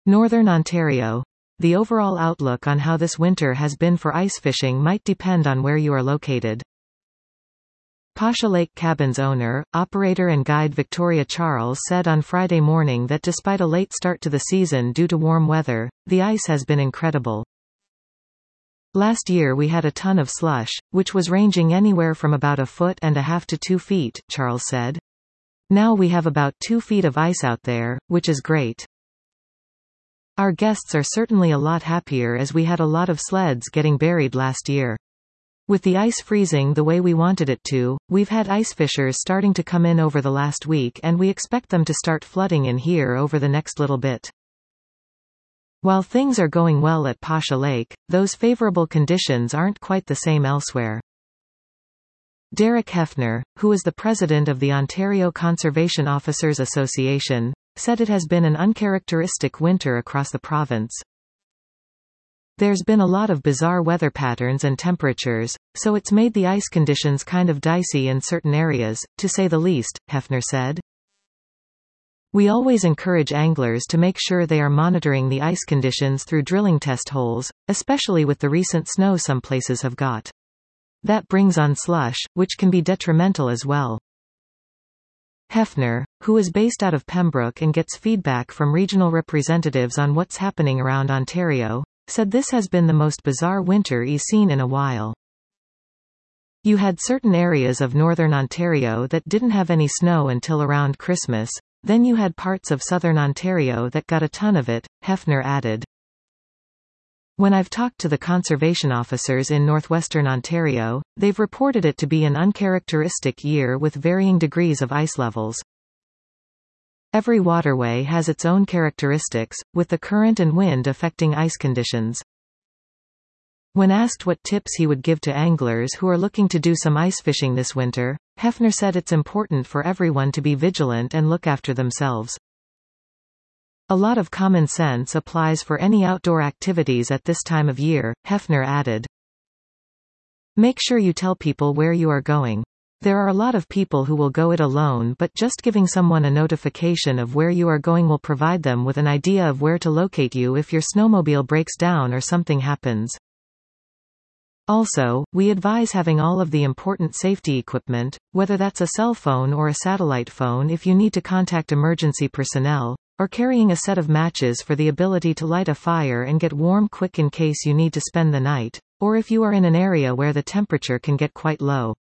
Northern Ontario. The overall outlook on how this winter has been for ice fishing might depend on where you are located. Pasha Lake Cabins owner, operator and guide Victoria Charles said on Friday morning that despite a late start to the season due to warm weather, the ice has been incredible. Last year we had a ton of slush, which was ranging anywhere from about 1.5 feet to 2 feet, Charles said. Now we have about 2 feet of ice out there, which is great. Our guests are certainly a lot happier as we had a lot of sleds getting buried last year. With the ice freezing the way we wanted it to, we've had ice fishers starting to come in over the last week and we expect them to start flooding in here over the next little bit. While things are going well at Pasha Lake, those favorable conditions aren't quite the same elsewhere. Derek Hefner, who is the president of the Ontario Conservation Officers Association, said it has been an uncharacteristic winter across the province. There's been a lot of bizarre weather patterns and temperatures, so it's made the ice conditions kind of dicey in certain areas, to say the least, Hefner said. We always encourage anglers to make sure they are monitoring the ice conditions through drilling test holes, especially with the recent snow some places have got. That brings on slush, which can be detrimental as well. Hefner, who is based out of Pembroke and gets feedback from regional representatives on what's happening around Ontario, said this has been the most bizarre winter he's seen in a while. You had certain areas of northern Ontario that didn't have any snow until around Christmas, then you had parts of southern Ontario that got a ton of it, Hefner added. When I've talked to the conservation officers in northwestern Ontario, they've reported it to be an uncharacteristic year with varying degrees of ice levels. Every waterway has its own characteristics, with the current and wind affecting ice conditions. When asked what tips he would give to anglers who are looking to do some ice fishing this winter, Hefner said it's important for everyone to be vigilant and look after themselves. A lot of common sense applies for any outdoor activities at this time of year, Hefner added. Make sure you tell people where you are going. There are a lot of people who will go it alone, but just giving someone a notification of where you are going will provide them with an idea of where to locate you if your snowmobile breaks down or something happens. Also, we advise having all of the important safety equipment, whether that's a cell phone or a satellite phone if you need to contact emergency personnel, or carrying a set of matches for the ability to light a fire and get warm quick in case you need to spend the night, or if you are in an area where the temperature can get quite low.